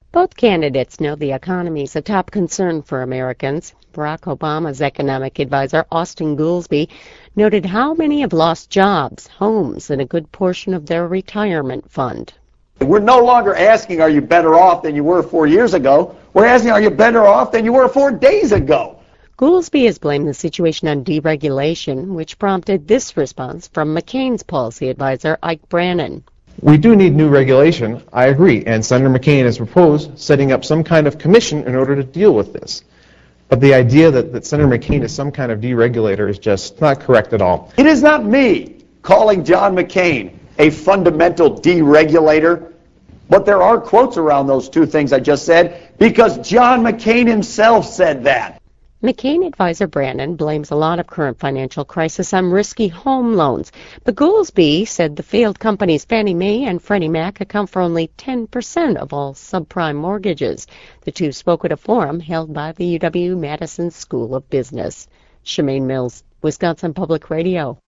Both candidates know the economy is a top concern for Americans. Barack Obama's economic advisor, Austin Goolsbee, noted how many have lost jobs, homes, and a good portion of their retirement fund. We're no longer asking, are you better off than you were 4 years ago? We're asking, are you better off than you were 4 days ago? Goolsbee has blamed the situation on deregulation, which prompted this response from McCain's policy advisor, Ike Brannon. We do need new regulation, I agree, and Senator McCain has proposed setting up some kind of commission in order to deal with this. But the idea that Senator McCain is some kind of deregulator is just not correct at all. It is not me calling John McCain a fundamental deregulator, but there are quotes around those two things I just said because John McCain himself said that. McCain advisor Brannon blames a lot of current financial crisis on risky home loans, but Goolsbee said the failed companies Fannie Mae and Freddie Mac account for only 10% of all subprime mortgages. The two spoke at a forum held by the UW-Madison School of Business. Shemaine Mills, Wisconsin Public Radio.